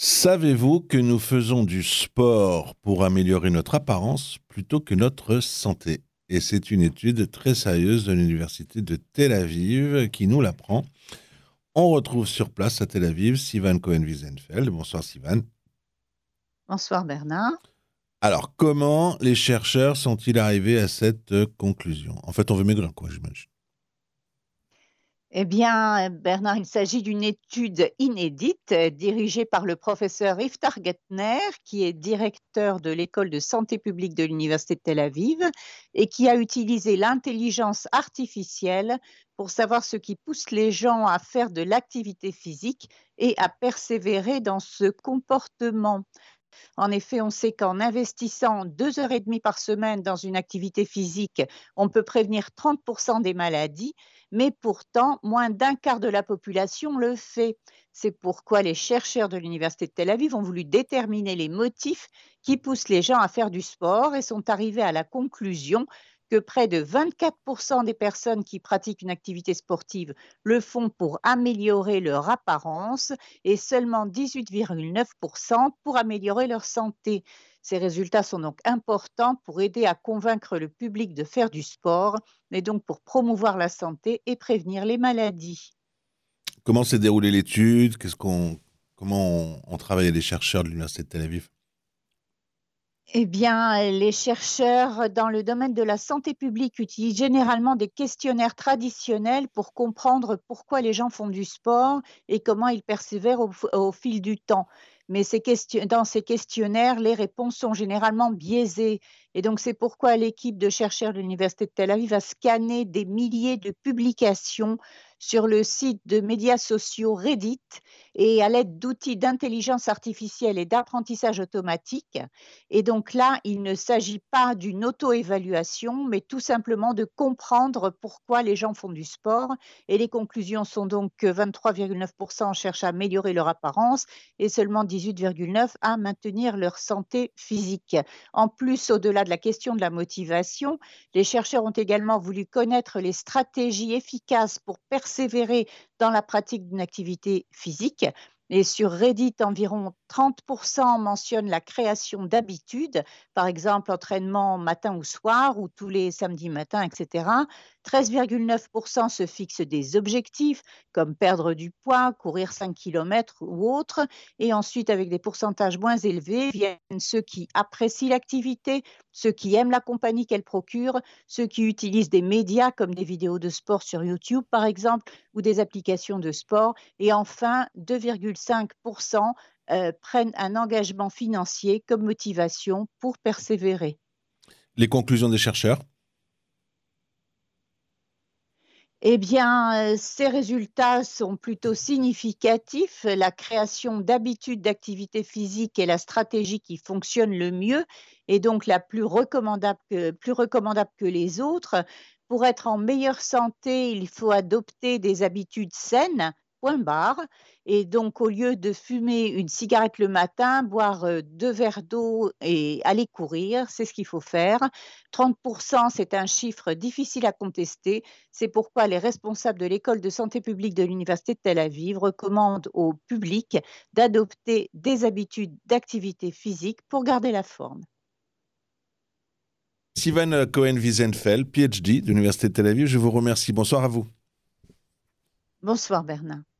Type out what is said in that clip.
Savez-vous que nous faisons du sport pour améliorer notre apparence plutôt que notre santé? Et c'est une étude très sérieuse de l'université de Tel Aviv qui nous l'apprend. On retrouve sur place à Tel Aviv Sivan Cohen-Wiesenfeld. Bonsoir Sivan. Bonsoir Bernard. Alors, comment les chercheurs sont-ils arrivés à cette conclusion? En fait, on veut maigrir, quoi, j'imagine. Eh bien, Bernard, il s'agit d'une étude inédite dirigée par le professeur Iftar Gettner, qui est directeur de l'école de santé publique de l'Université de Tel Aviv et qui a utilisé l'intelligence artificielle pour savoir ce qui pousse les gens à faire de l'activité physique et à persévérer dans ce comportement. En effet, on sait qu'en investissant 2 heures et demie par semaine dans une activité physique, on peut prévenir 30% des maladies, mais pourtant, moins d'un quart de la population le fait. C'est pourquoi les chercheurs de l'Université de Tel Aviv ont voulu déterminer les motifs qui poussent les gens à faire du sport et sont arrivés à la conclusion que près de 24% des personnes qui pratiquent une activité sportive le font pour améliorer leur apparence et seulement 18,9% pour améliorer leur santé. Ces résultats sont donc importants pour aider à convaincre le public de faire du sport, mais donc pour promouvoir la santé et prévenir les maladies. Comment s'est déroulée l'étude? Comment ont travaillé les chercheurs de l'université de Tel Aviv? Eh bien, les chercheurs dans le domaine de la santé publique utilisent généralement des questionnaires traditionnels pour comprendre pourquoi les gens font du sport et comment ils persévèrent au fil du temps. Mais dans ces questionnaires, les réponses sont généralement biaisées. Et donc, c'est pourquoi l'équipe de chercheurs de l'Université de Tel Aviv a scanné des milliers de publications sur le site de médias sociaux Reddit et à l'aide d'outils d'intelligence artificielle et d'apprentissage automatique. Et donc là, il ne s'agit pas d'une auto-évaluation, mais tout simplement de comprendre pourquoi les gens font du sport. Et les conclusions sont donc que 23,9% cherchent à améliorer leur apparence et seulement 18,9% à maintenir leur santé physique. En plus, au-delà de la question de la motivation, les chercheurs ont également voulu connaître les stratégies efficaces pour persévérer dans la pratique d'une activité physique. Et sur Reddit, environ 30% mentionnent la création d'habitudes, par exemple entraînement matin ou soir ou tous les samedis matins, etc. 13,9% se fixent des objectifs comme perdre du poids, courir 5 km ou autre. Et ensuite, avec des pourcentages moins élevés, viennent ceux qui apprécient l'activité, ceux qui aiment la compagnie qu'elle procure, ceux qui utilisent des médias comme des vidéos de sport sur YouTube, par exemple, ou des applications de sport. Et enfin, 2,5% prennent un engagement financier comme motivation pour persévérer. Les conclusions des chercheurs? Eh bien, ces résultats sont plutôt significatifs. La création d'habitudes d'activité physique est la stratégie qui fonctionne le mieux et donc la plus recommandable que les autres. Pour être en meilleure santé, il faut adopter des habitudes saines, point barre. Et donc, au lieu de fumer une cigarette le matin, boire 2 verres d'eau et aller courir, c'est ce qu'il faut faire. 30%, c'est un chiffre difficile à contester. C'est pourquoi les responsables de l'école de santé publique de l'Université de Tel Aviv recommandent au public d'adopter des habitudes d'activité physique pour garder la forme. Sivan Cohen-Wiesenfeld, PhD de l'université de Tel Aviv, je vous remercie. Bonsoir à vous. Bonsoir Bernard.